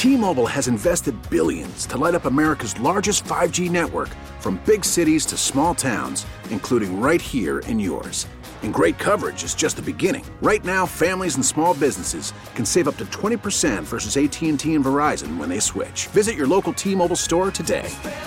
T-Mobile has invested billions to light up America's largest 5G network, from big cities to small towns, including right here in yours. And great coverage is just the beginning. Right now, families and small businesses can save up to 20% versus AT&T and Verizon when they switch. Visit your local T-Mobile store today.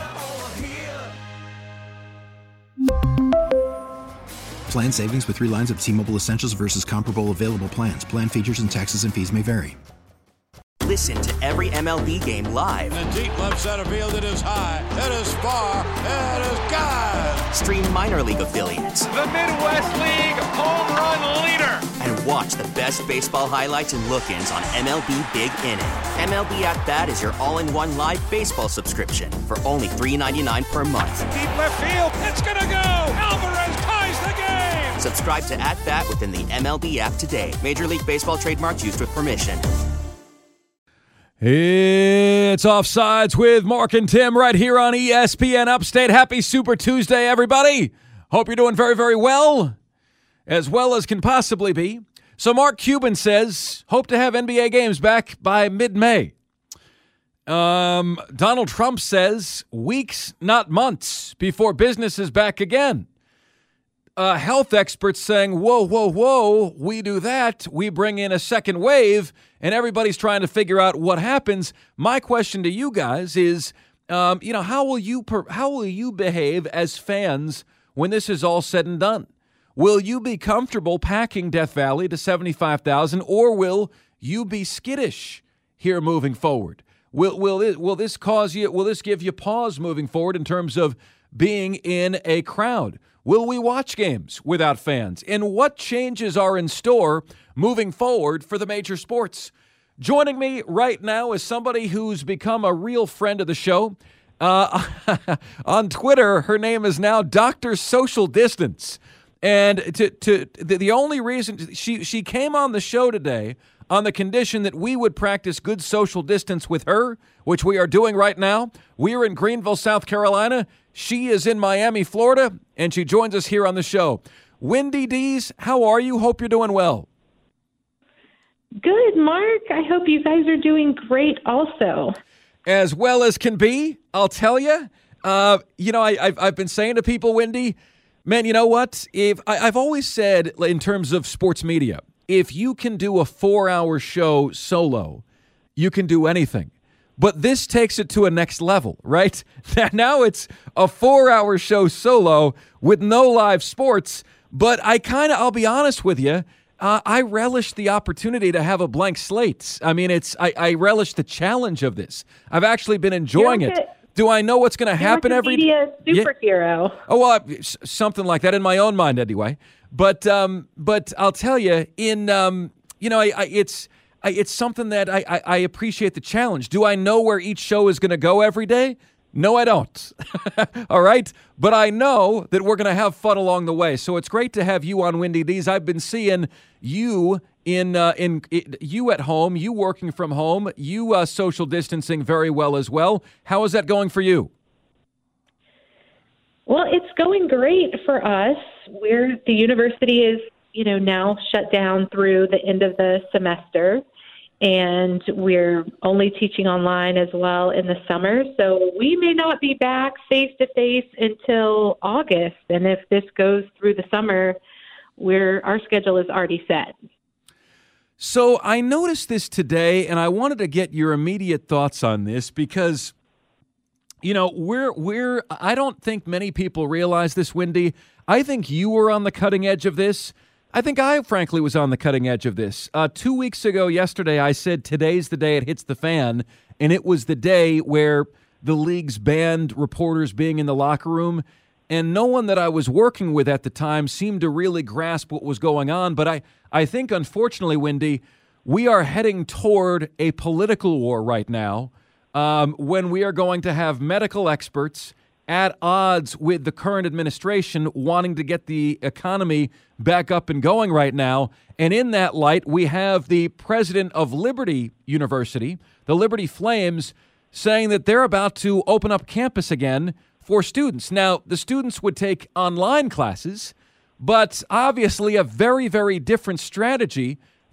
Plan savings with 3 lines of T-Mobile Essentials versus comparable available plans. Plan features and taxes and fees may vary. Listen to every MLB game live. In the deep left center field, it is high, it is far, it is gone. Stream minor league affiliates. The Midwest League home run leader. And watch the best baseball highlights and look-ins on MLB Big Inning. MLB At Bat is your all-in-one live baseball subscription for only $3.99 per month. Deep left field, it's gonna go. Alvarez ties the game. Subscribe to At Bat within the MLB app today. Major League Baseball trademarks used with permission. It's Offsides with Mark and Tim right here on ESPN Upstate. Happy Super Tuesday, everybody. Hope you're doing very, very well as can possibly be. So Mark Cuban says, hope to have NBA games back by mid-May. Donald Trump says, weeks, not months, before business is back again. Health experts saying, whoa, we do that. We bring in a second wave, and everybody's trying to figure out what happens. My question to you guys is, how will you behave as fans when this is all said and done? Will you be comfortable packing Death Valley to 75,000, or will you be skittish here moving forward? Will this give you pause moving forward in terms of being in a crowd? Will we watch games without fans? And what changes are in store moving forward for the major sports? Joining me right now is somebody who's become a real friend of the show. On Twitter, her name is now Dr. Social Distance. And the only reason she came on the show today on the condition that we would practice good social distance with her, which we are doing right now. We are in Greenville, South Carolina. She is in Miami, Florida, and she joins us here on the show. Wendy Dees, how are you? Hope you're doing well. Good, Mark. I hope you guys are doing great also. As well as can be, I'll tell you. I've been saying to people, Wendy, man, you know what? I've always said in terms of sports media, if you can do a 4-hour show solo, you can do anything. But this takes it to a next level, right? Now it's a 4-hour show solo with no live sports. But I'll be honest with you, I relish the opportunity to have a blank slate. I mean, I relish the challenge of this. I've actually been enjoying it. Do I know what's going to happen every day? Superhero. Yeah. Oh, well, something like that in my own mind anyway. But I'll tell you, it's something that I appreciate the challenge. Do I know where each show is going to go every day? No, I don't. All right? But I know that we're going to have fun along the way. So it's great to have you on Wendy Dees. I've been seeing you you at home, you working from home, you social distancing very well as well. How is that going for you? Well, it's going great for us. The university is, now shut down through the end of the semester, and we're only teaching online as well in the summer. So we may not be back face-to-face until August. And if this goes through the summer, our schedule is already set. So I noticed this today, and I wanted to get your immediate thoughts on this because, I don't think many people realize this, Wendy. I think you were on the cutting edge of this. I think I, frankly, was on the cutting edge of this. 2 weeks ago yesterday, I said today's the day it hits the fan, and it was the day where the leagues banned reporters being in the locker room, and no one that I was working with at the time seemed to really grasp what was going on. But I think, unfortunately, Wendy, we are heading toward a political war right now when we are going to have medical experts at odds with the current administration wanting to get the economy back up and going right now. And in that light, we have the president of Liberty University, the Liberty Flames, saying that they're about to open up campus again for students. Now, the students would take online classes, but obviously a very, very different strategy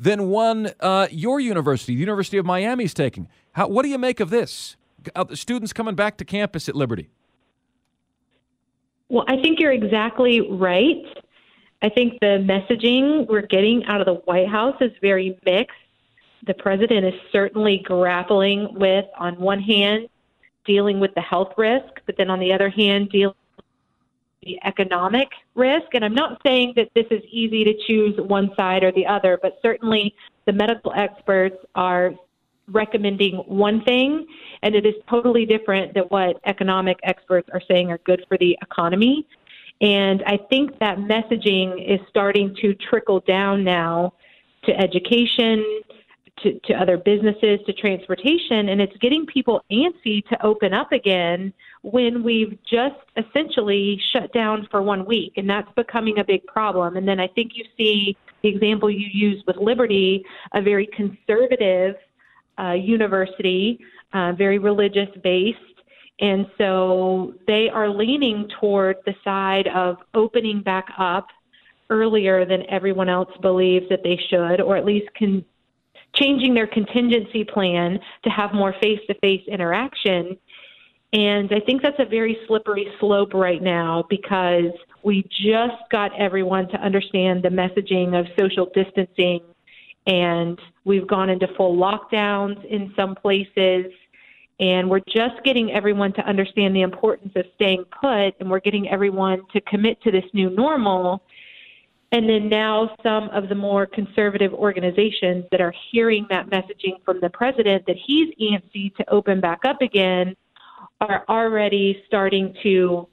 than one your university, the University of Miami, is taking. What do you make of this? The students coming back to campus at Liberty. Well, I think you're exactly right. I think the messaging we're getting out of the White House is very mixed. The president is certainly grappling with, on one hand, dealing with the health risk, but then on the other hand, dealing with the economic risk. And I'm not saying that this is easy to choose one side or the other, but certainly the medical experts are recommending one thing, and it is totally different than what economic experts are saying are good for the economy. And I think that messaging is starting to trickle down now to education, to other businesses, to transportation, and it's getting people antsy to open up again when we've just essentially shut down for 1 week, and that's becoming a big problem. And then I think you see the example you used with Liberty, a very conservative university, very religious-based, and so they are leaning toward the side of opening back up earlier than everyone else believes that they should, or at least changing their contingency plan to have more face-to-face interaction. And I think that's a very slippery slope right now because we just got everyone to understand the messaging of social distancing, and we've gone into full lockdowns in some places, and we're just getting everyone to understand the importance of staying put, and we're getting everyone to commit to this new normal. And then now some of the more conservative organizations that are hearing that messaging from the president that he's antsy to open back up again are already starting to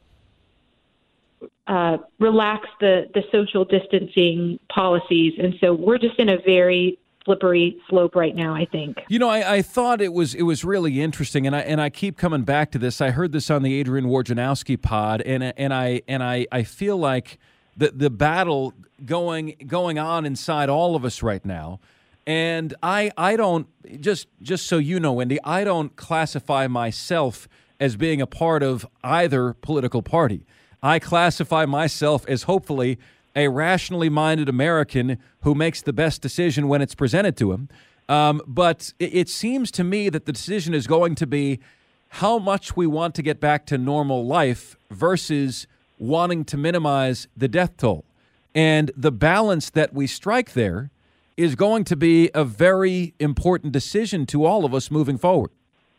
relax the social distancing policies. And so we're just in a very slippery slope right now, I think. You know, I thought it was really interesting, and I keep coming back to this. I heard this on the Adrian Wojnarowski pod, and I feel like the battle going on inside all of us right now. And I don't, just so you know, Wendy, I don't classify myself as being a part of either political party. I classify myself as hopefully a rationally minded American who makes the best decision when it's presented to him. But it seems to me that the decision is going to be how much we want to get back to normal life versus wanting to minimize the death toll. And the balance that we strike there is going to be a very important decision to all of us moving forward.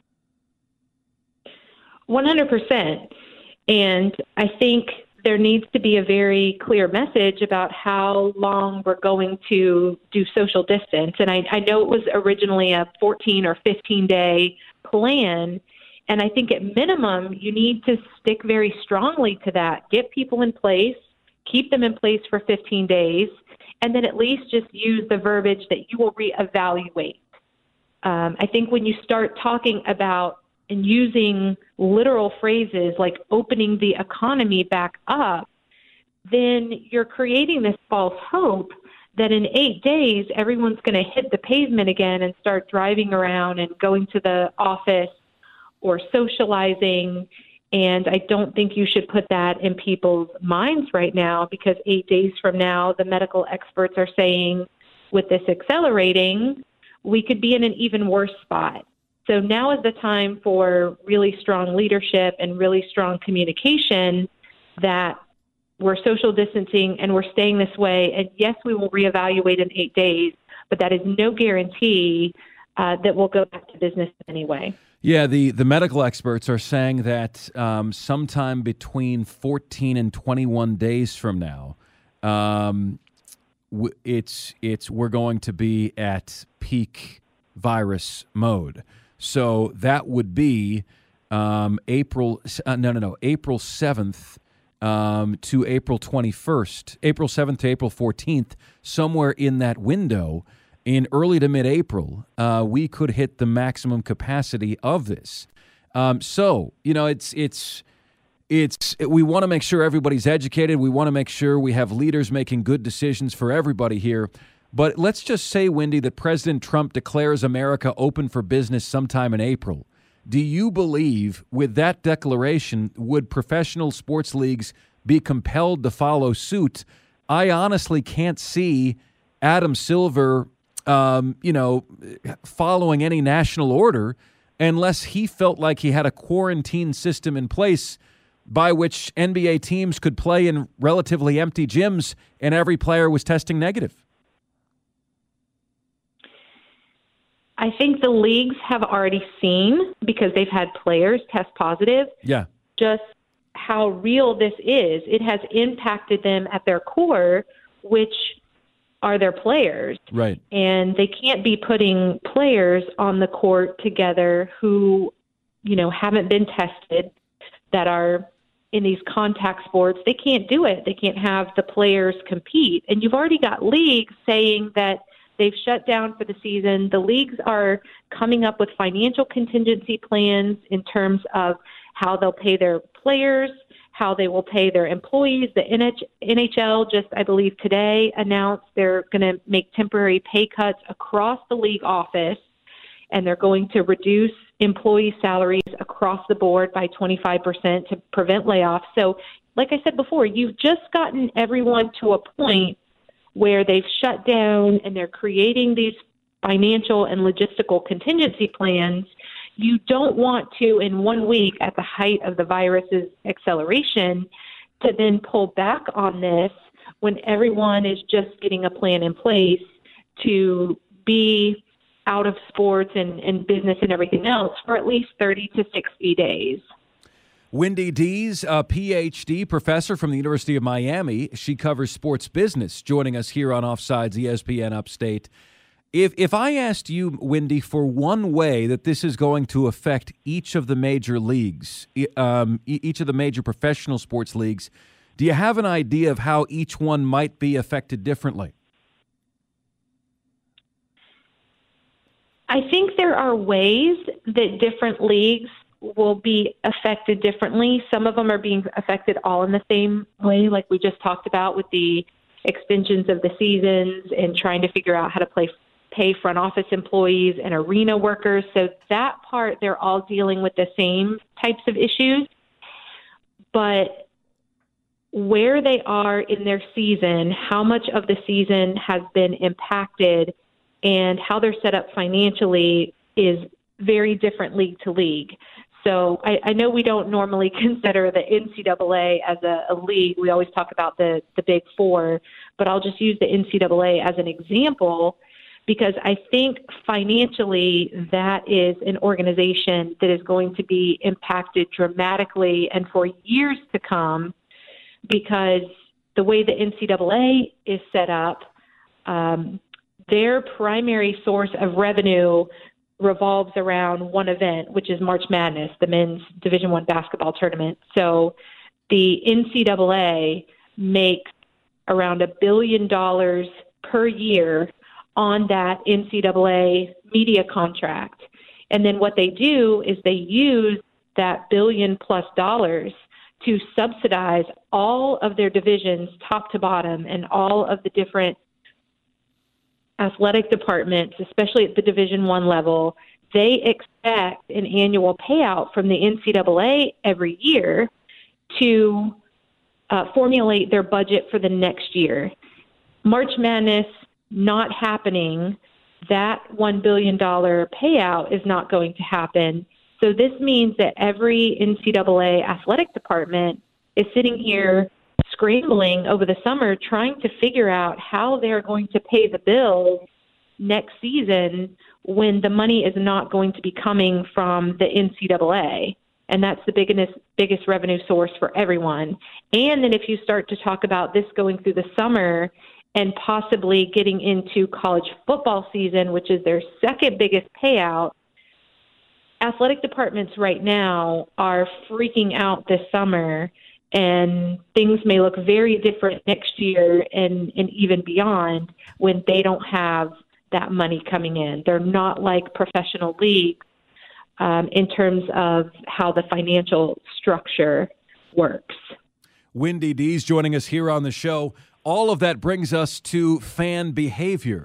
100%. And I think there needs to be a very clear message about how long we're going to do social distance. And I know it was originally a 14 or 15-day plan. And I think at minimum, you need to stick very strongly to that. Get people in place, keep them in place for 15 days, and then at least just use the verbiage that you will reevaluate. I think when you start talking about and using literal phrases like opening the economy back up, then you're creating this false hope that in 8 days, everyone's going to hit the pavement again and start driving around and going to the office or socializing. And I don't think you should put that in people's minds right now, because 8 days from now, the medical experts are saying with this accelerating, we could be in an even worse spot. So now is the time for really strong leadership and really strong communication that we're social distancing and we're staying this way. And yes, we will reevaluate in 8 days, but that is no guarantee that we'll go back to business anyway. Yeah, the medical experts are saying that sometime between 14 and 21 days from now, we're going to be at peak virus mode. So that would be April 7th to April 21st, April 7th to April 14th, somewhere in that window. In early to mid-April, we could hit the maximum capacity of this. So, you know, we want to make sure everybody's educated. We want to make sure we have leaders making good decisions for everybody here. But let's just say, Wendy, that President Trump declares America open for business sometime in April. Do you believe with that declaration, would professional sports leagues be compelled to follow suit? I honestly can't see Adam Silver following any national order unless he felt like he had a quarantine system in place by which NBA teams could play in relatively empty gyms and every player was testing negative. I think the leagues have already seen, because they've had players test positive, just how real this is. It has impacted them at their core, which are their players. Right. And they can't be putting players on the court together who, haven't been tested, that are in these contact sports. They can't do it. They can't have the players compete. And you've already got leagues saying that they've shut down for the season. The leagues are coming up with financial contingency plans in terms of how they'll pay their players, how they will pay their employees. The NHL just, I believe today, announced they're going to make temporary pay cuts across the league office, and they're going to reduce employee salaries across the board by 25% to prevent layoffs. So, like I said before, you've just gotten everyone to a point where they've shut down and they're creating these financial and logistical contingency plans. You don't want to, in 1 week, at the height of the virus's acceleration, to then pull back on this when everyone is just getting a plan in place to be out of sports and business and everything else for at least 30 to 60 days. Wendy Dees, a Ph.D. professor from the University of Miami. She covers sports business, joining us here on Offsides, ESPN Upstate. If I asked you, Wendy, for one way that this is going to affect each of the major leagues, each of the major professional sports leagues, do you have an idea of how each one might be affected differently? I think there are ways that different leagues will be affected differently. Some of them are being affected all in the same way, like we just talked about with the extensions of the seasons and trying to figure out how to pay front office employees and arena workers. So that part, they're all dealing with the same types of issues. But where they are in their season, how much of the season has been impacted, and how they're set up financially is very different league to league. So I know we don't normally consider the NCAA as a league. We always talk about the Big Four, but I'll just use the NCAA as an example because I think financially that is an organization that is going to be impacted dramatically and for years to come, because the way the NCAA is set up, their primary source of revenue revolves around one event, which is March Madness, the men's Division I basketball tournament. So the NCAA makes around $1 billion per year on that NCAA media contract. And then what they do is they use that $1 billion+ to subsidize all of their divisions top to bottom and all of the different athletic departments, especially at the Division I level. They expect an annual payout from the NCAA every year to formulate their budget for the next year. March Madness not happening, that $1 billion payout is not going to happen. So this means that every NCAA athletic department is sitting here scrambling over the summer trying to figure out how they're going to pay the bills next season when the money is not going to be coming from the NCAA. And that's the biggest revenue source for everyone. And then if you start to talk about this going through the summer and possibly getting into college football season, which is their second biggest payout, athletic departments right now are freaking out this summer, and things may look very different next year and even beyond when they don't have that money coming in. They're not like professional leagues in terms of how the financial structure works. Wendy Dees joining us here on the show. All of that brings us to fan behavior.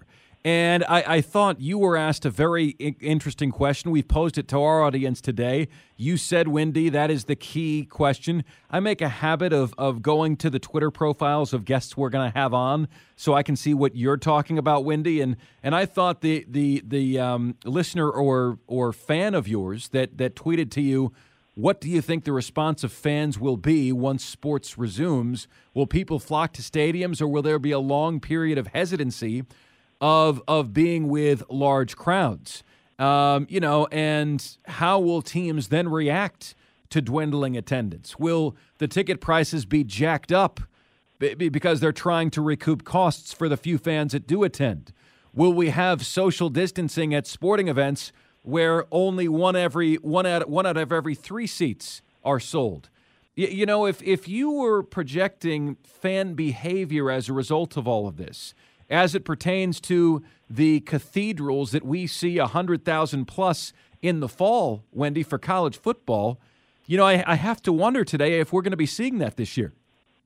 And I thought you were asked a very interesting question. We've posed it to our audience today. You said, Wendy, that is the key question. I make a habit of going to the Twitter profiles of guests we're going to have on so I can see what you're talking about, Wendy. And I thought the listener or fan of yours that tweeted to you, what do you think the response of fans will be once sports resumes? Will people flock to stadiums, or will there be a long period of hesitancy of being with large crowds? And how will teams then react to dwindling attendance? Will the ticket prices be jacked up because they're trying to recoup costs for the few fans that do attend? Will we have social distancing at sporting events where only one out of every 3 seats are sold? If you were projecting fan behavior as a result of all of this, as it pertains to the cathedrals that we see 100,000 plus in the fall, Wendy, for college football, I have to wonder today if we're going to be seeing that this year.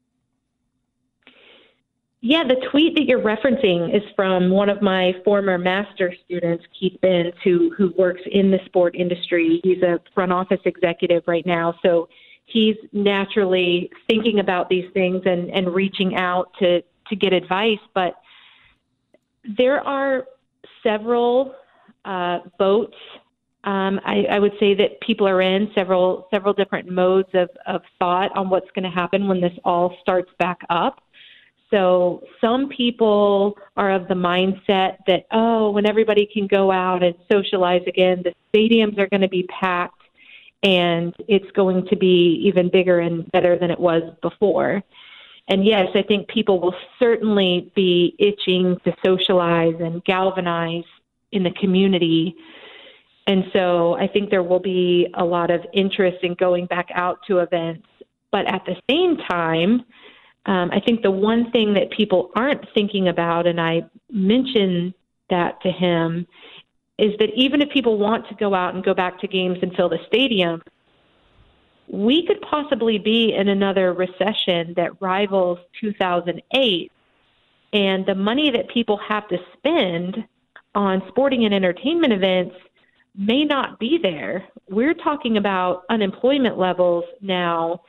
Yeah, the tweet that you're referencing is from one of my former master students, Keith Benz, who works in the sport industry. He's a front office executive right now, so he's naturally thinking about these things and reaching out to get advice. But there are several boats. I would say that people are in several different modes of thought on what's going to happen when this all starts back up. So some people are of the mindset that, when everybody can go out and socialize again, the stadiums are going to be packed and it's going to be even bigger and better than it was before. And yes, I think people will certainly be itching to socialize and galvanize in the community. And so I think there will be a lot of interest in going back out to events. But at the same time, I think the one thing that people aren't thinking about, and I mentioned that to him, is that even if people want to go out and go back to games and fill the stadium, we could possibly be in another recession that rivals 2008. And the money that people have to spend on sporting and entertainment events may not be there. We're talking about unemployment levels now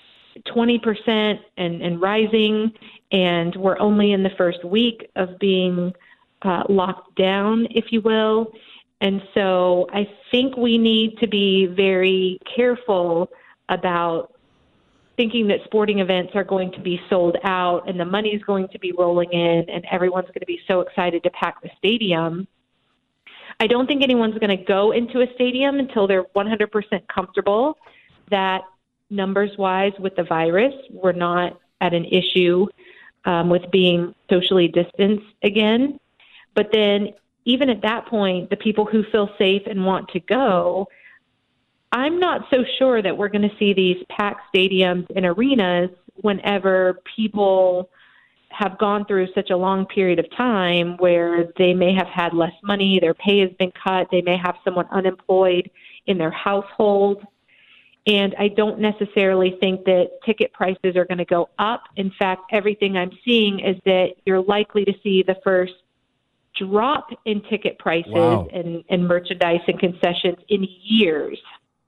20% and rising, and we're only in the first week of being locked down, if you will. And so I think we need to be very careful about thinking that sporting events are going to be sold out and the money is going to be rolling in and everyone's going to be so excited to pack the stadium. I don't think anyone's going to go into a stadium until they're 100% comfortable that numbers-wise with the virus, we're not at an issue with being socially distanced again. But then even at that point, the people who feel safe and want to go, I'm not so sure that we're going to see these packed stadiums and arenas whenever people have gone through such a long period of time where they may have had less money, their pay has been cut, they may have someone unemployed in their household. And I don't necessarily think that ticket prices are going to go up. In fact, everything I'm seeing is that you're likely to see the first drop in ticket prices and merchandise and concessions in years.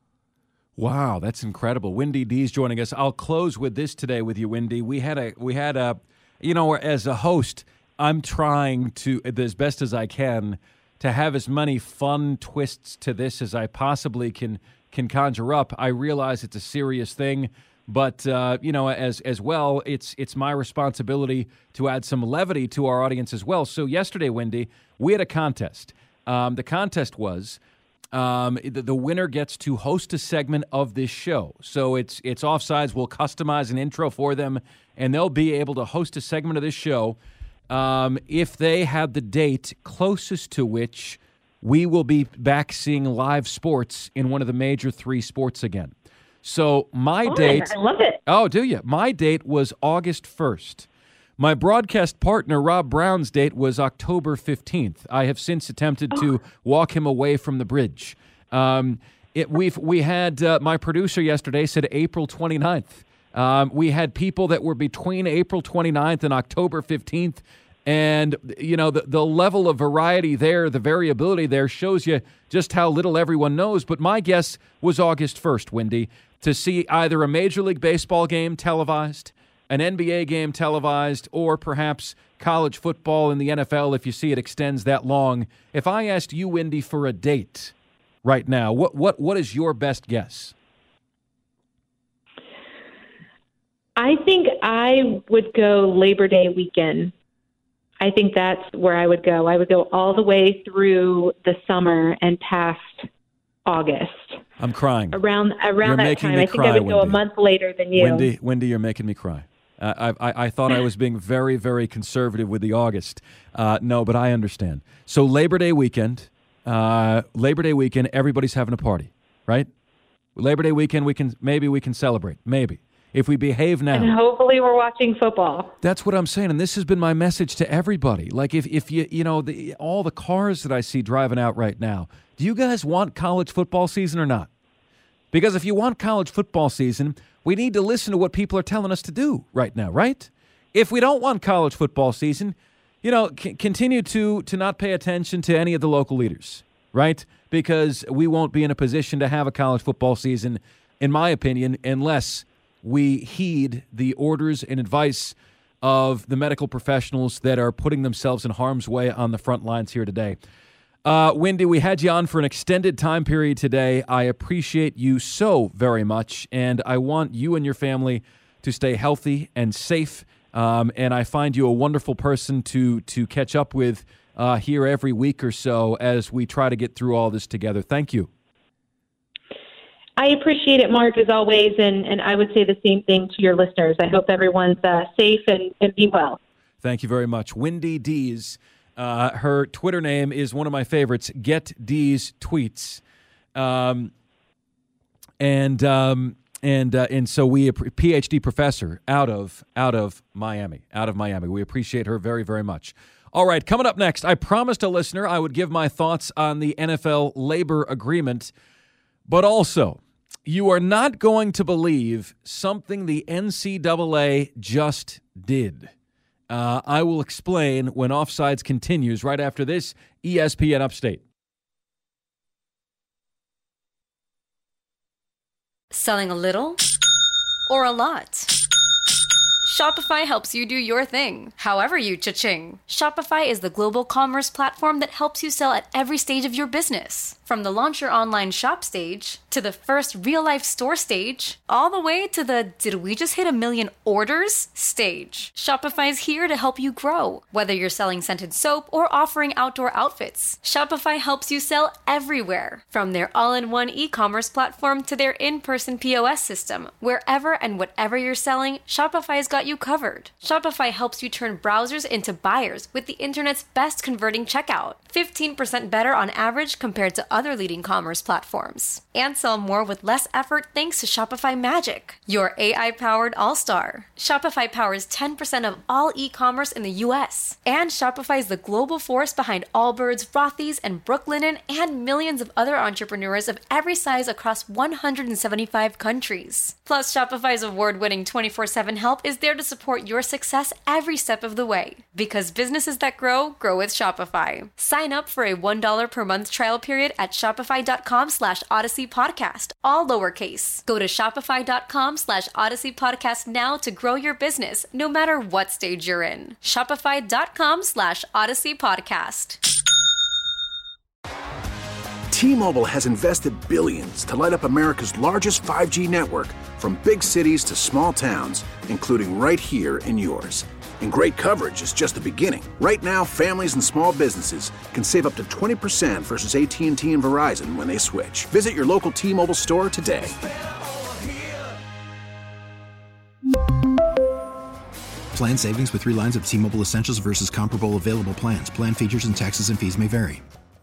Wow, that's incredible. Wendy Dees joining us. I'll close with this today with you, Wendy. We had a, as a host, I'm trying to, as best as I can, to have as many fun twists to this as I possibly can conjure up. I realize it's a serious thing, but as well, it's my responsibility to add some levity to our audience as well. So yesterday, Wendy, we had a contest. The contest was the winner gets to host a segment of this show. So it's Offsides. We'll customize an intro for them, and they'll be able to host a segment of this show if they have the date closest to which we will be back seeing live sports in one of the major 3 sports again. So my date... I love it. Oh, do you? My date was August 1st. My broadcast partner, Rob Brown's date was October 15th. I have since attempted to walk him away from the bridge. We had my producer yesterday said April 29th. We had people that were between April 29th and October 15th. And, the level of variety there, the variability there shows you just how little everyone knows. But my guess was August 1st, Wendy, to see either a Major League Baseball game televised, an NBA game televised, or perhaps college football in the NFL if you see it extends that long. If I asked you, Wendy, for a date right now, what is your best guess? I think I would go Labor Day weekend. I think that's where I would go. I would go all the way through the summer and past August. I'm crying. Around You're that making time. me I think cry, I would go Wendy. a month later than you. Wendy, you're making me cry. I thought I was being very, very conservative with the August. No, but I understand. So Labor Day weekend, everybody's having a party, right? Labor Day weekend, we can celebrate. Maybe. If we behave now. And hopefully we're watching football. That's what I'm saying, and this has been my message to everybody. Like, if you all the cars that I see driving out right now, do you guys want college football season or not? Because if you want college football season, we need to listen to what people are telling us to do right now, right? If we don't want college football season, continue to not pay attention to any of the local leaders, right? Because we won't be in a position to have a college football season, in my opinion, unless we heed the orders and advice of the medical professionals that are putting themselves in harm's way on the front lines here today. Wendy, we had you on for an extended time period today. I appreciate you so very much, and I want you and your family to stay healthy and safe, and I find you a wonderful person to catch up with here every week or so as we try to get through all this together. Thank you. I appreciate it, Mark, as always, and I would say the same thing to your listeners. I hope everyone's safe and be well. Thank you very much. Wendy Dees, her Twitter name is one of my favorites, Get Dees Tweets. And so we, a PhD professor out of Miami. We appreciate her very, very much. All right, coming up next, I promised a listener I would give my thoughts on the NFL labor agreement, but also, you are not going to believe something the NCAA just did. I will explain when Offsides continues right after this ESPN Upstate. Selling a little or a lot? Shopify helps you do your thing, however you cha-ching. Shopify is the global commerce platform that helps you sell at every stage of your business. From the launch your online shop stage, to the first real-life store stage, all the way to the did we just hit 1 million orders stage. Shopify's here to help you grow. Whether you're selling scented soap or offering outdoor outfits, Shopify helps you sell everywhere. From their all-in-one e-commerce platform to their in-person POS system, wherever and whatever you're selling, Shopify's got you covered. Shopify helps you turn browsers into buyers with the internet's best converting checkout. 15% better on average compared to other leading commerce platforms. And sell more with less effort thanks to Shopify Magic, your AI-powered all-star. Shopify powers 10% of all e-commerce in the U.S. And Shopify is the global force behind Allbirds, Rothy's, and Brooklinen, and millions of other entrepreneurs of every size across 175 countries. Plus, Shopify's award-winning 24/7 help is there to support your success every step of the way. Because businesses that grow with Shopify. Sign up for a $1 per month trial period at shopify.com/Odyssey Podcast, all lowercase. Go to shopify.com/Odyssey Podcast now to grow your business, no matter what stage you're in. Shopify.com/Odyssey Podcast. T-Mobile has invested billions to light up America's largest 5G network, from big cities to small towns, including right here in yours. And great coverage is just the beginning. Right now, families and small businesses can save up to 20% versus AT&T and Verizon when they switch. Visit your local T-Mobile store today. Plan savings with 3 lines of T-Mobile Essentials versus comparable available plans. Plan features and taxes and fees may vary.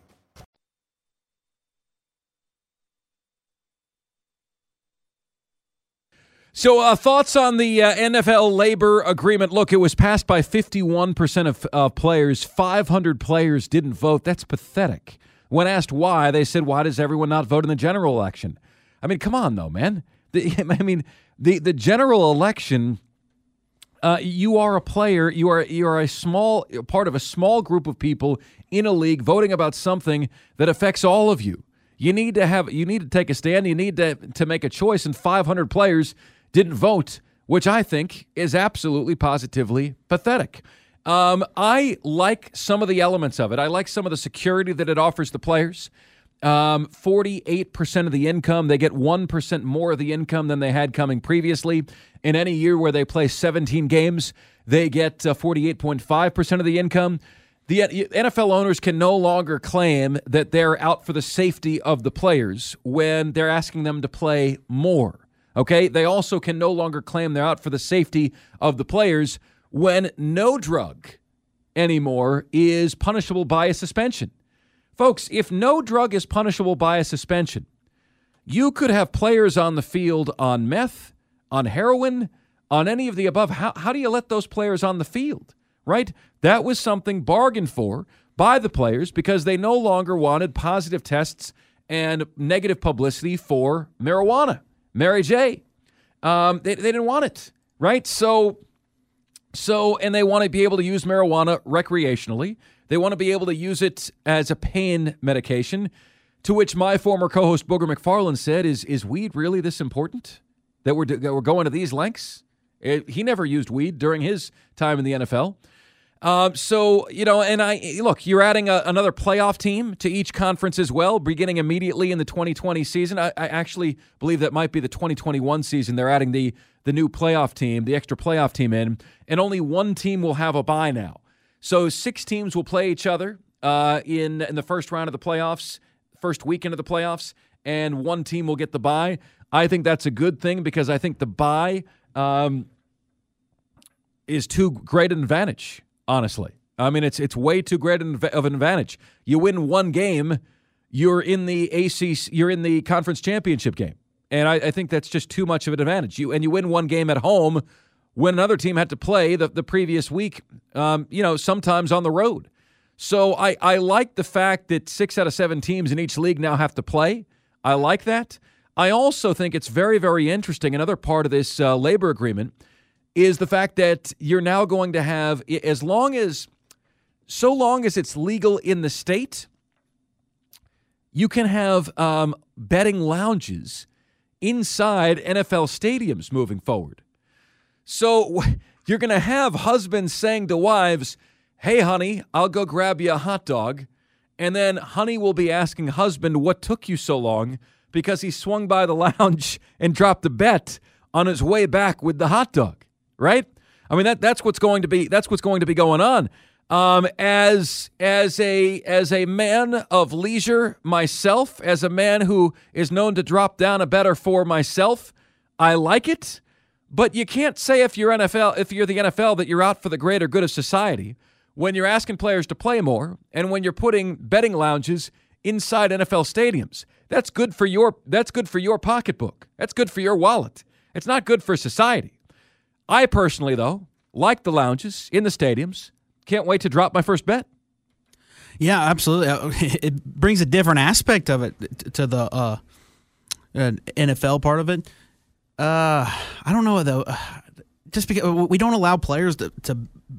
So thoughts on the NFL labor agreement. Look, it was passed by 51% of players. 500 players didn't vote. That's pathetic. When asked why, they said, why does everyone not vote in the general election? I mean, come on, though, man. The general election You are a player. You are a small part of a small group of people in a league voting about something that affects all of you. You need to take a stand. You need to make a choice. And 500 players didn't vote, which I think is absolutely positively pathetic. I like some of the elements of it. I like some of the security that it offers the players. 48% of the income. They get 1% more of the income than they had coming previously. In any year where they play 17 games, they get 48.5% of the income. The NFL owners can no longer claim that they're out for the safety of the players when they're asking them to play more. Okay? They also can no longer claim they're out for the safety of the players when no drug anymore is punishable by a suspension. Folks, if no drug is punishable by a suspension, you could have players on the field on meth, on heroin, on any of the above. How do you let those players on the field, right? That was something bargained for by the players because they no longer wanted positive tests and negative publicity for marijuana, Mary J. They didn't want it, right? So, and they want to be able to use marijuana recreationally. They want to be able to use it as a pain medication, to which my former co-host Booger McFarland said, is weed really this important that we're going to these lengths? He never used weed during his time in the NFL. You're adding another playoff team to each conference as well, beginning immediately in the 2020 season. I actually believe that might be the 2021 season. They're adding the new playoff team, the extra playoff team in, and only one team will have a bye now. So 6 teams will play each other in the first round of the playoffs, first weekend of the playoffs, and one team will get the bye. I think that's a good thing because I think the bye is too great an advantage, honestly. I mean, it's way too great of an advantage. You win one game, you're in the ACC, you're in the conference championship game, and I think that's just too much of an advantage. You win one game at home when another team had to play the previous week, sometimes on the road. So I like the fact that 6 out of 7 teams in each league now have to play. I like that. I also think it's very, very interesting. Another part of this labor agreement is the fact that you're now going to have, so long as it's legal in the state, you can have betting lounges inside NFL stadiums moving forward. So you're going to have husbands saying to wives, hey, honey, I'll go grab you a hot dog. And then honey will be asking husband, what took you so long? Because he swung by the lounge and dropped a bet on his way back with the hot dog, right? I mean, that's what's going to be going on. As a man of leisure myself, as a man who is known to drop down a better for myself, I like it. But you can't say if you're the NFL that you're out for the greater good of society when you're asking players to play more and when you're putting betting lounges inside NFL stadiums. That's good for your pocketbook. That's good for your wallet. It's not good for society. I personally, though, like the lounges in the stadiums. Can't wait to drop my first bet. Yeah, absolutely. It brings a different aspect of it to the NFL part of it. I don't know, though. Just because we don't allow players to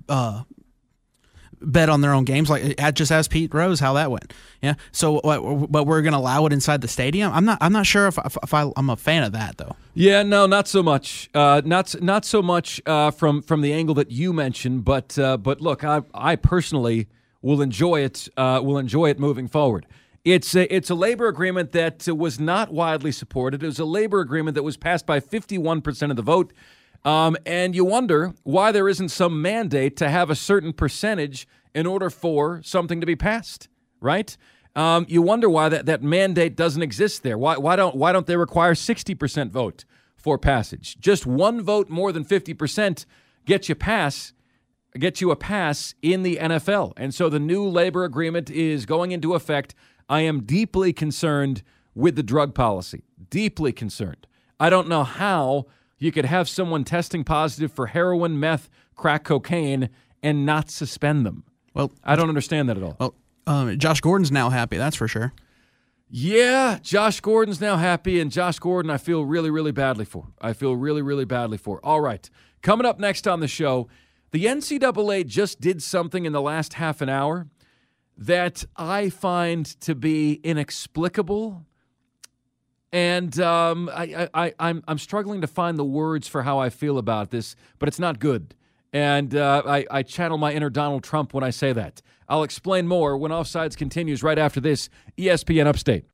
bet on their own games, like just ask Pete Rose how that went. Yeah. So, but we're going to allow it inside the stadium. I'm not sure if I'm a fan of that, though. Yeah, no, not so much. Not so much from the angle that you mentioned. But look, I personally will enjoy it. Will enjoy it moving forward. It's a labor agreement that was not widely supported. It was a labor agreement that was passed by 51% of the vote. And you wonder why there isn't some mandate to have a certain percentage in order for something to be passed, right? You wonder why that mandate doesn't exist there. Why don't they require 60% vote for passage? Just one vote more than 50% gets you a pass in the NFL. And so the new labor agreement is going into effect. I am deeply concerned with the drug policy. Deeply concerned. I don't know how you could have someone testing positive for heroin, meth, crack cocaine, and not suspend them. Well, I don't understand that at all. Well, Josh Gordon's now happy, that's for sure. Yeah, Josh Gordon's now happy, and Josh Gordon I feel really, really badly for. All right, coming up next on the show, the NCAA just did something in the last half an hour that I find to be inexplicable, and I'm struggling to find the words for how I feel about this, but it's not good. And I channel my inner Donald Trump when I say that. I'll explain more when Offsides continues right after this ESPN Upstate.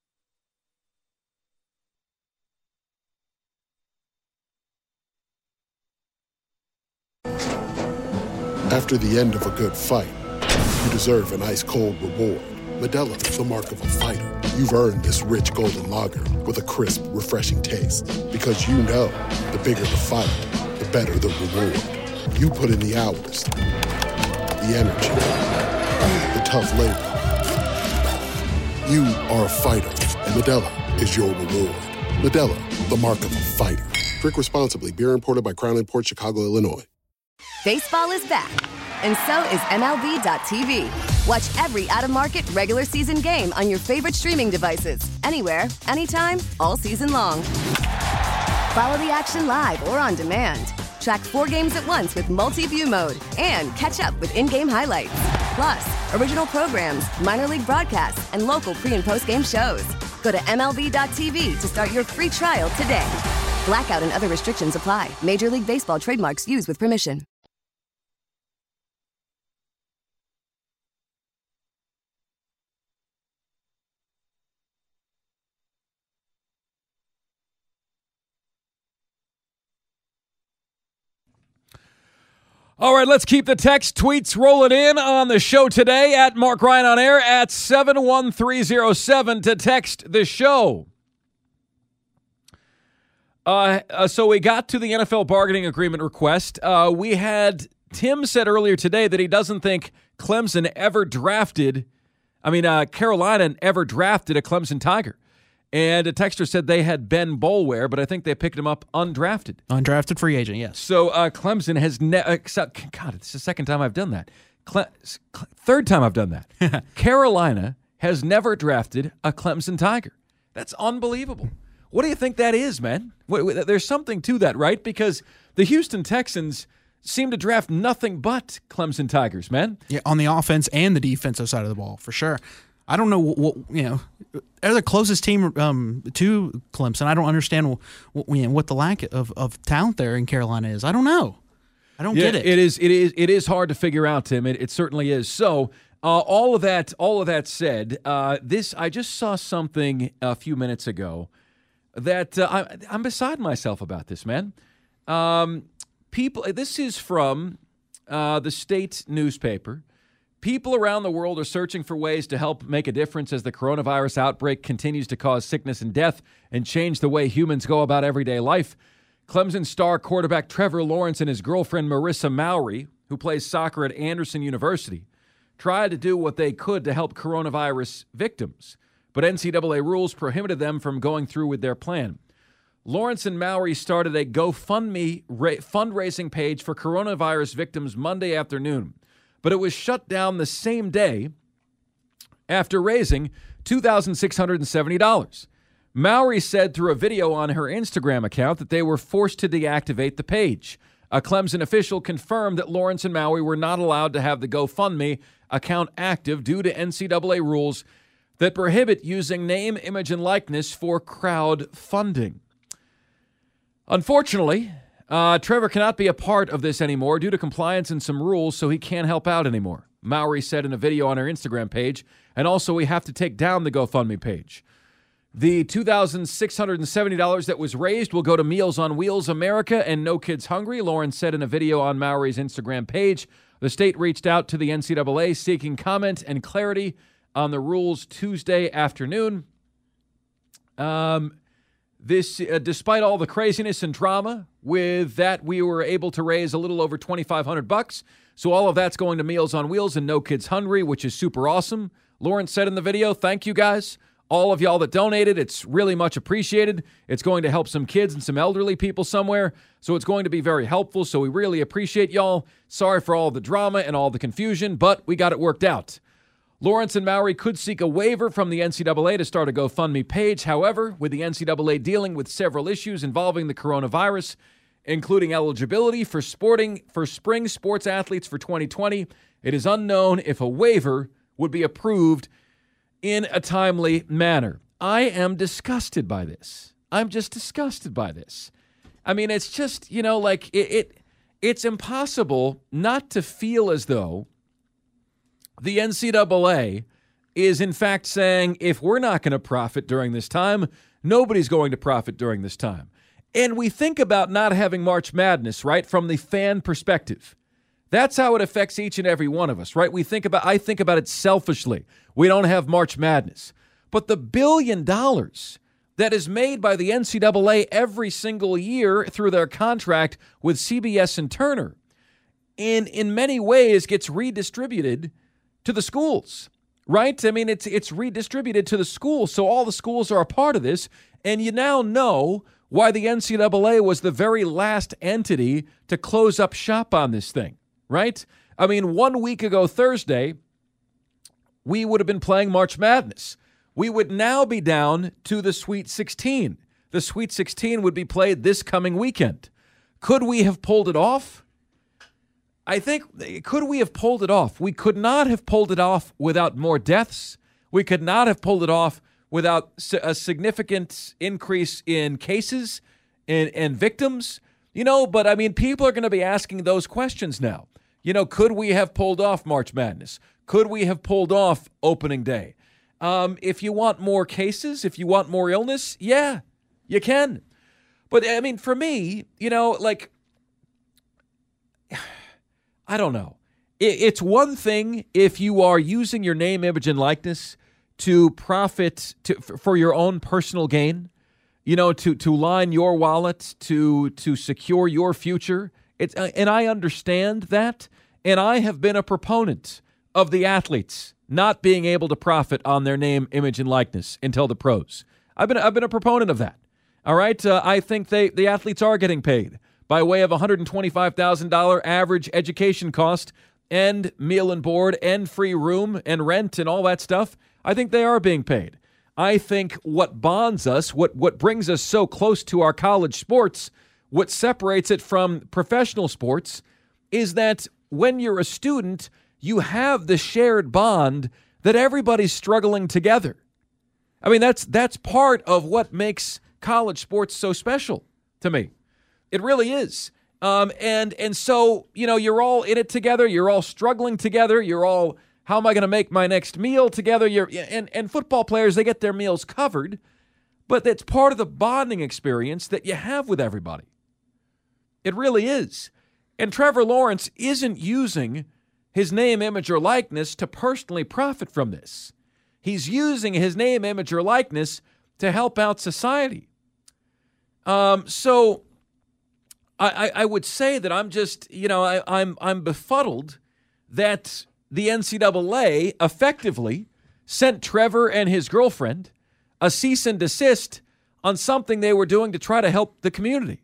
After the end of a good fight, you deserve an ice-cold reward. Modelo is the mark of a fighter. You've earned this rich golden lager with a crisp, refreshing taste. Because you know, the bigger the fight, the better the reward. You put in the hours, the energy, the tough labor. You are a fighter, and Modelo is your reward. Modelo, the mark of a fighter. Drink responsibly. Beer imported by Crown Imports, Chicago, Illinois. Baseball is back, and so is MLB.tv. Watch every out-of-market regular season game on your favorite streaming devices, anywhere, anytime, all season long. Follow the action live or on demand. Track 4 games at once with multi-view mode and catch up with in-game highlights. Plus, original programs, minor league broadcasts, and local pre- and post-game shows. Go to MLB.tv to start your free trial today. Blackout and other restrictions apply. Major League Baseball trademarks used with permission. All right, let's keep the text tweets rolling in on the show today at Mark Ryan on air at 71307 to text the show. So we got to the NFL bargaining agreement request. We had Tim said earlier today that he doesn't think Carolina ever drafted a Clemson Tiger. And a texter said they had Ben Boulware, but I think they picked him up undrafted. Undrafted free agent, yes. So Clemson has God, it's the second time I've done that. Third time I've done that. Carolina has never drafted a Clemson Tiger. That's unbelievable. What do you think that is, man? There's something to that, right? Because the Houston Texans seem to draft nothing but Clemson Tigers, man. Yeah, on the offense and the defensive side of the ball, for sure. I don't know what they're the closest team to Clemson. I don't understand what the lack of talent there in Carolina is. I don't know. I don't get it. It is hard to figure out, Tim. It certainly is. So all of that said, I just saw something a few minutes ago that I'm beside myself about this, man. This is from the state newspaper. People around the world are searching for ways to help make a difference as the coronavirus outbreak continues to cause sickness and death and change the way humans go about everyday life. Clemson star quarterback Trevor Lawrence and his girlfriend Marissa Mowry, who plays soccer at Anderson University, tried to do what they could to help coronavirus victims, but NCAA rules prohibited them from going through with their plan. Lawrence and Mowry started a GoFundMe fundraising page for coronavirus victims Monday afternoon, but it was shut down the same day after raising $2,670. Mowry said through a video on her Instagram account that they were forced to deactivate the page. A Clemson official confirmed that Lawrence and Mowry were not allowed to have the GoFundMe account active due to NCAA rules that prohibit using name, image, and likeness for crowdfunding. Unfortunately, Trevor cannot be a part of this anymore due to compliance and some rules, so he can't help out anymore, Mowry said in a video on her Instagram page, and also we have to take down the GoFundMe page. The $2,670 that was raised will go to Meals on Wheels America and No Kids Hungry, Lawrence said in a video on Mowry's Instagram page. The state reached out to the NCAA seeking comment and clarity on the rules Tuesday afternoon. Despite all the craziness and drama with that, we were able to raise a little over $2,500. So all of that's going to Meals on Wheels and No Kids Hungry, which is super awesome. Lawrence said in the video, thank you guys. All of y'all that donated, it's really much appreciated. It's going to help some kids and some elderly people somewhere, so it's going to be very helpful, so we really appreciate y'all. Sorry for all the drama and all the confusion, but we got it worked out. Lawrence and Mowry could seek a waiver from the NCAA to start a GoFundMe page. However, with the NCAA dealing with several issues involving the coronavirus, including eligibility for spring sports athletes for 2020, it is unknown if a waiver would be approved in a timely manner. I am disgusted by this. I'm just disgusted by this. I mean, it's just, like it's impossible not to feel as though the NCAA is in fact saying, if we're not going to profit during this time, nobody's going to profit during this time. And we think about not having March Madness, right, from the fan perspective. That's how it affects each and every one of us, right? I think about it selfishly. We don't have March Madness. But the $1 billion that is made by the NCAA every single year through their contract with CBS and Turner, in many ways gets redistributed to the schools, right? I mean, it's redistributed to the schools, so all the schools are a part of this, and you now know why the NCAA was the very last entity to close up shop on this thing, right? I mean, 1 week ago Thursday, we would have been playing March Madness. We would now be down to the Sweet 16. The Sweet 16 would be played this coming weekend. Could we have pulled it off? I think, could we have pulled it off? We could not have pulled it off without more deaths. We could not have pulled it off without a significant increase in cases and victims. But I mean, people are going to be asking those questions now. Could we have pulled off March Madness? Could we have pulled off opening day? If you want more cases, if you want more illness, yeah, you can. But I mean, for me, I don't know. It's one thing if you are using your name, image, and likeness to profit for your own personal gain, to line your wallet, to secure your future. And I understand that, and I have been a proponent of the athletes not being able to profit on their name, image, and likeness until the pros. I've been a proponent of that. All right, I think the athletes are getting paid by way of $125,000 average education cost and meal and board and free room and rent and all that stuff. I think they are being paid. I think what bonds us, what brings us so close to our college sports, what separates it from professional sports, is that when you're a student, you have the shared bond that everybody's struggling together. I mean, that's part of what makes college sports so special to me. It really is. And so, you're all in it together. You're all struggling together. You're all, how am I going to make my next meal together? And football players, they get their meals covered, but it's part of the bonding experience that you have with everybody. It really is. And Trevor Lawrence isn't using his name, image, or likeness to personally profit from this. He's using his name, image, or likeness to help out society. So I would say that I'm just, I'm befuddled that the NCAA effectively sent Trevor and his girlfriend a cease and desist on something they were doing to try to help the community.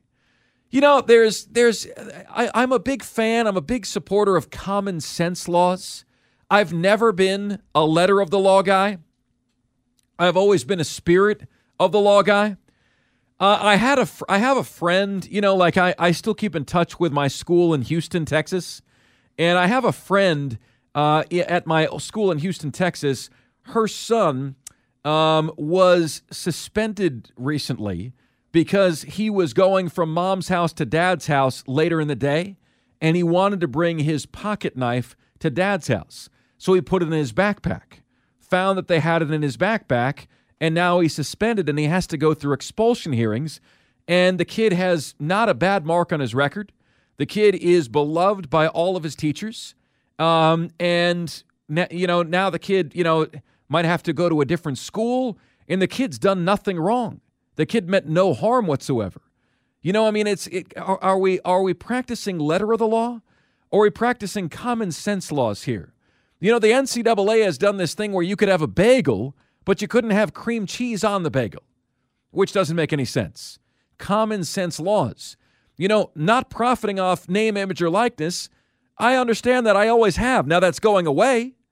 I'm a big fan, I'm a big supporter of common sense laws. I've never been a letter of the law guy. I've always been a spirit of the law guy. I have a friend, I still keep in touch with my school in Houston, Texas. And I have a friend at my school in Houston, Texas. Her son was suspended recently because he was going from mom's house to dad's house later in the day, and he wanted to bring his pocket knife to dad's house. So he put it in his backpack, found that they had it in his backpack, and now he's suspended and he has to go through expulsion hearings. And the kid has not a bad mark on his record. The kid is beloved by all of his teachers. And, now the kid, might have to go to a different school, and the kid's done nothing wrong. The kid meant no harm whatsoever. Are we practicing letter of the law, or are we practicing common sense laws here? The NCAA has done this thing where you could have a bagel, but you couldn't have cream cheese on the bagel, which doesn't make any sense. Common sense laws. Not profiting off name, image, or likeness, I understand that. I always have. Now that's going away.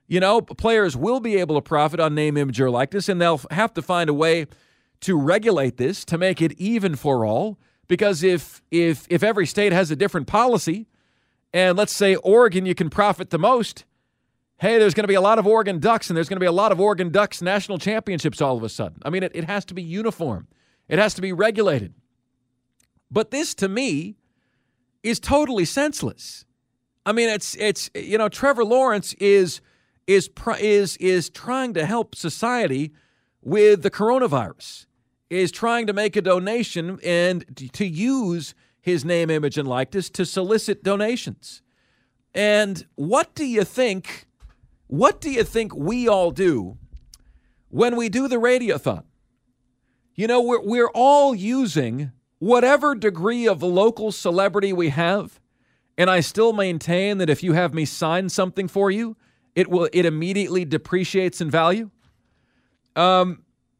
Players will be able to profit on name, image, or likeness, and they'll have to find a way to regulate this to make it even for all. Because if every state has a different policy, and let's say Oregon, you can profit the most, hey, there's going to be a lot of Oregon Ducks, and there's going to be a lot of Oregon Ducks national championships all of a sudden. I mean, it has to be uniform. It has to be regulated. But this, to me, is totally senseless. I mean, it's Trevor Lawrence is trying to help society with the coronavirus, is trying to make a donation and to use his name, image, and likeness to solicit donations. And what do you think we all do when we do the radiothon? We're all using whatever degree of local celebrity we have, and I still maintain that if you have me sign something for you, it immediately depreciates in value. But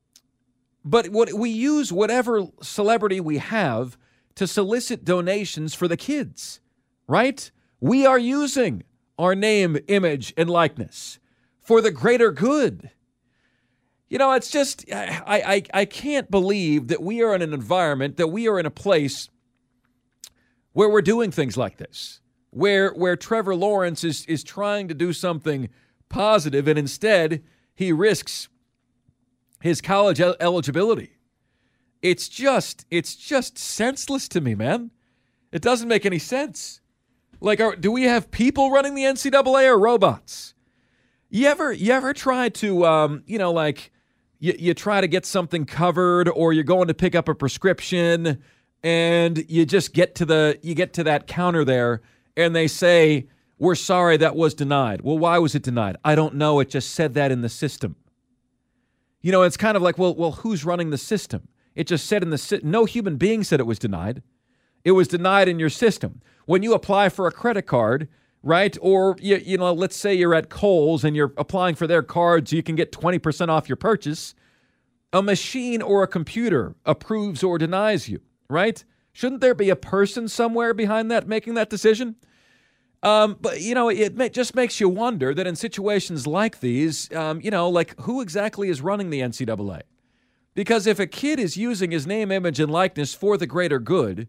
we use whatever celebrity we have to solicit donations for the kids, right? We are using our name, image, and likeness for the greater good. It's just, I can't believe that we are in an environment, that we are in a place where we're doing things like this, where Trevor Lawrence is trying to do something positive, and instead he risks his college eligibility. It's just senseless to me, man. It doesn't make any sense. Like, do we have people running the NCAA or robots? You ever try to, you try to get something covered, or you're going to pick up a prescription, and you just get to that counter there, and they say, "We're sorry, that was denied." Well, why was it denied? I don't know. It just said that in the system. It's kind of like, well, who's running the system? It just said in the system. No human being said it was denied. It was denied in your system. When you apply for a credit card, right? Or, let's say you're at Kohl's and you're applying for their card so you can get 20% off your purchase. A machine or a computer approves or denies you, right? Shouldn't there be a person somewhere behind that making that decision? But, it just makes you wonder that in situations like these, who exactly is running the NCAA? Because if a kid is using his name, image, and likeness for the greater good,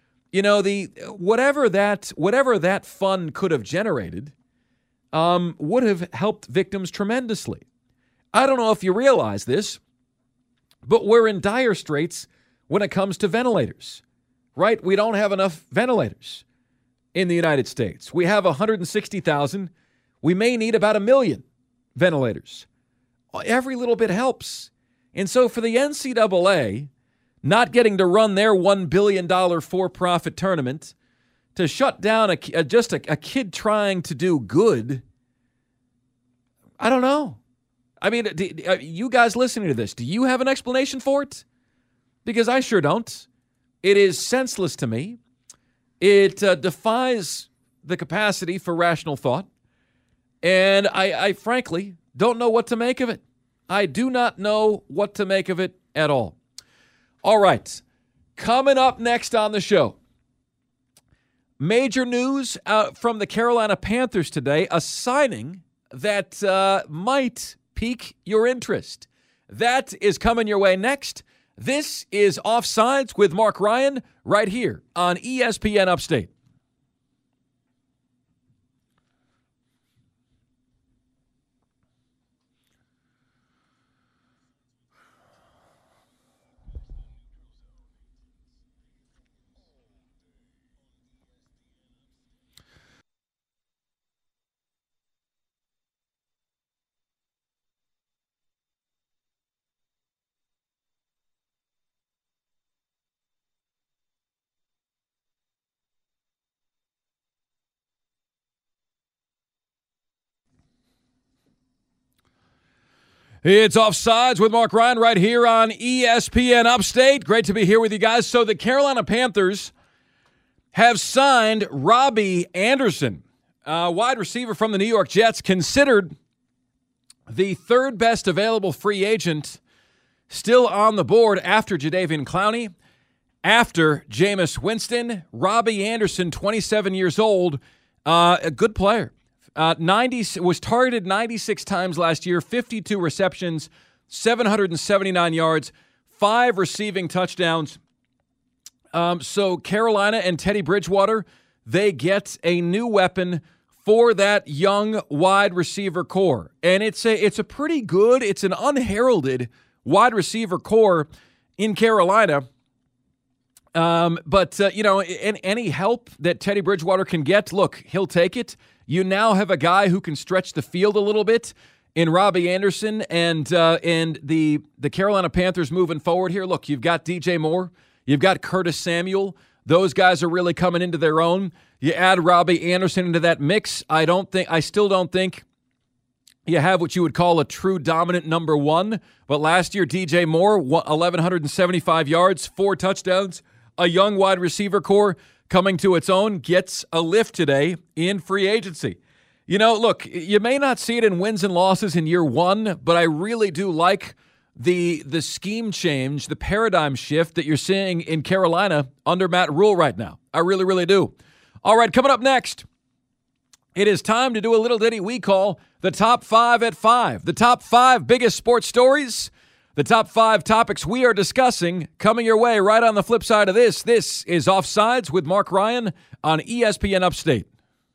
whatever that fund could have generated would have helped victims tremendously. I don't know if you realize this, but we're in dire straits when it comes to ventilators, right? We don't have enough ventilators in the United States. We have 160,000. We may need about 1 million ventilators. Every little bit helps. And so for the NCAA not getting to run their $1 billion for-profit tournament, to shut down a kid trying to do good, I don't know. I mean, you guys listening to this, do you have an explanation for it? Because I sure don't. It is senseless to me. It defies the capacity for rational thought. And I frankly don't know what to make of it. I do not know what to make of it at all. All right. Coming up next on the show, major news from the Carolina Panthers today, a signing that might pique your interest. That is coming your way next. This is Offsides with Mark Ryan right here on ESPN Upstate. It's Offsides with Mark Ryan right here on ESPN Upstate. Great to be here with you guys. So the Carolina Panthers have signed Robbie Anderson, a wide receiver from the New York Jets, considered the third best available free agent, still on the board after Jadeveon Clowney, after Jameis Winston. Robbie Anderson, 27 years old, a good player. Was targeted 96 times last year, 52 receptions, 779 yards, 5 receiving touchdowns. So Carolina and Teddy Bridgewater, they get a new weapon for that young wide receiver core. And it's a pretty good, it's an unheralded wide receiver core in Carolina. But any help that Teddy Bridgewater can get, look, he'll take it. You now have a guy who can stretch the field a little bit in Robbie Anderson and the Carolina Panthers moving forward here. Look, you've got DJ Moore. You've got Curtis Samuel. Those guys are really coming into their own. You add Robbie Anderson into that mix. I still don't think you have what you would call a true dominant number one. But last year, DJ Moore, 1,175 yards, 4 touchdowns. A young wide receiver core coming to its own, gets a lift today in free agency. Look, you may not see it in wins and losses in year one, but I really do like the scheme change, the paradigm shift that you're seeing in Carolina under Matt Rule right now. I really, really do. All right, coming up next, it is time to do a little ditty we call the Top 5 at 5. The top 5 biggest sports stories, the top 5 topics we are discussing coming your way right on the flip side of this. This is Offsides with Mark Ryan on ESPN Upstate.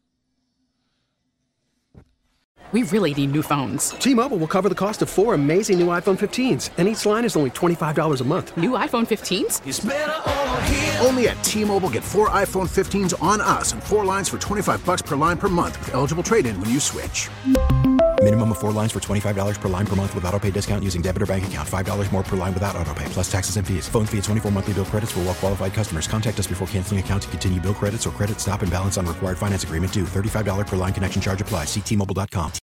We really need new phones. T-Mobile will cover the cost of 4 amazing new iPhone 15s, and each line is only $25 a month. New iPhone 15s? It's better over here. Only at T-Mobile, get 4 iPhone 15s on us and 4 lines for $25 per line per month with eligible trade-in when you switch. Minimum of 4 lines for $25 per line per month with autopay discount using debit or bank account. $5 more per line without autopay, plus taxes and fees. Phone fee at 24 monthly bill credits for well-qualified customers. Contact us before canceling account to continue bill credits or credit stop and balance on required finance agreement due. $35 per line connection charge applies. See T-Mobile.com.